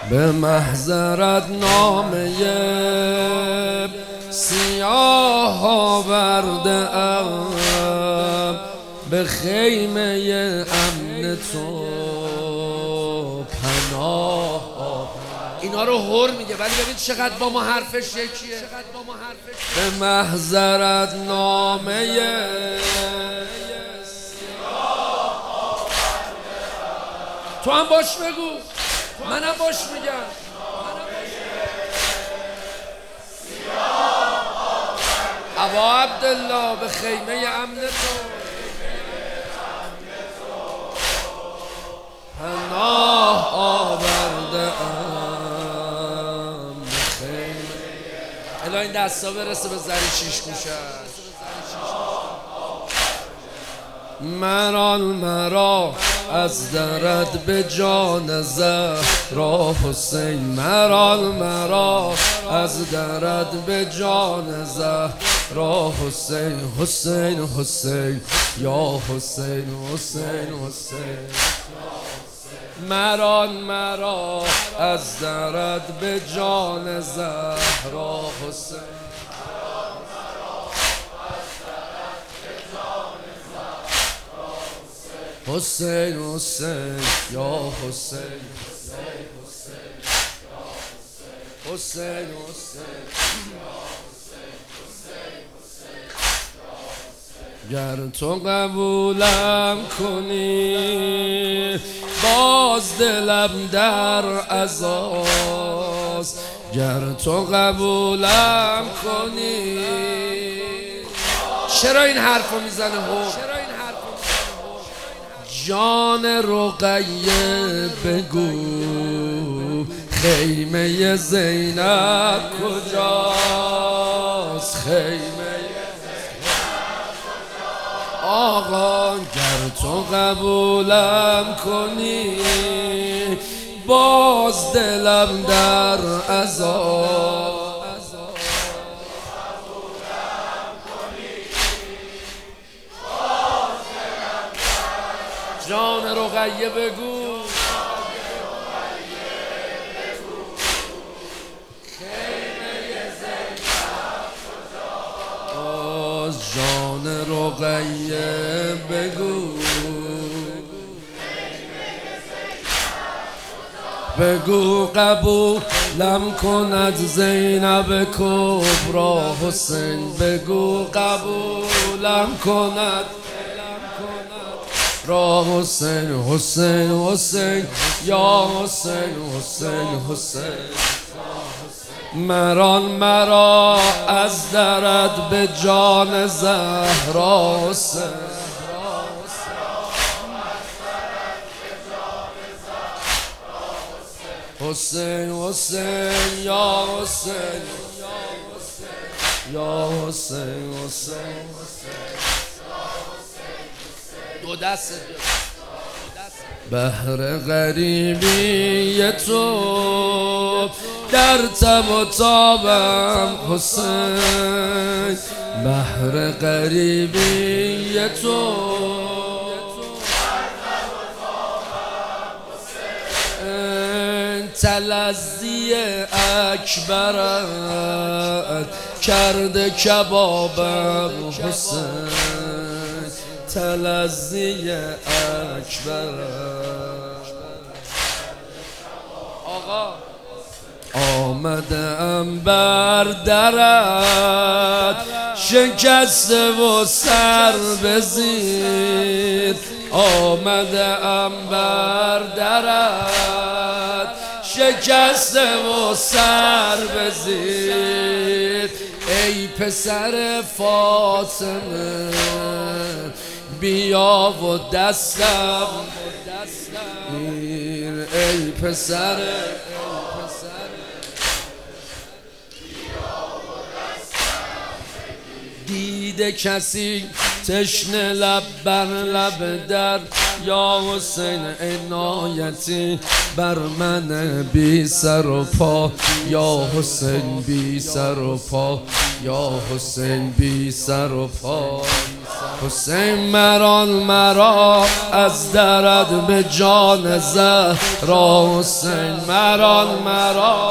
به محضرت نامه سیاه آورده ام، به خیمه امن تو پناه. اینا رو هر میگه ولی ببین چقدر با ما حرفش یکیه. به محضرت نامه تو هم باش بگو، منم باش میگم. ابا عبدالله به خیمه امن تو پناه آورده ام، به خیمه. الا این دستا برسه به زری شیش گوشه. مرا از درد به جان زهرا حسین، مرا از درد به جان زهرا حسین، حسین حسین یا حسین حسین حسین. مرا از درد به جان زهرا حسین، حسین حسین یا حسین حسین حسین. گر تو قبولم کنی باز دلم در عزاست، گر تو قبولم کنی. چرا این حرفو میزنه هو؟ جان رقیه بگو خیمه زینب کجاست، خیمه آقا گر تو قبولم کنی باز دلم در عذاب. جان رقیه بگو خیمه زینب کجاست، جان رقیه بگو بگو قبولم کند زینب کبرا حسین، بگو قبولم کند را حسین حسین حسین یا حسین حسین حسین. مرا از درد به جان زهرا حسین، حسین حسین یا حسین یا حسین حسین. دو دست بهر غریبی تو در تب و تابم حسین، بهر غریبی تو تلذی اکبرت کرده کبابم حسین، تلذی اکبرت. آقا آمدم بر درت شکسته و سر به زیر، آمدم بر درت شکسته و سر به زیر. ای پسر فاطمه بیا و دستم گیر، ای پسر دیده کسی تشنه لب بر لب در، یا حسین عنایتی بر من بی سر و پا، یا حسین بی سر و پا، یا حسین بی سر و پا. حسین مران مرا از درد به جان زهرا حسین مران مرا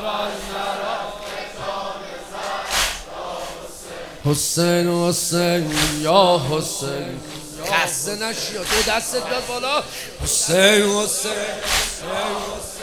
حسین حسین یا حسین خسته نشی دو دستت داد بالا حسین حسین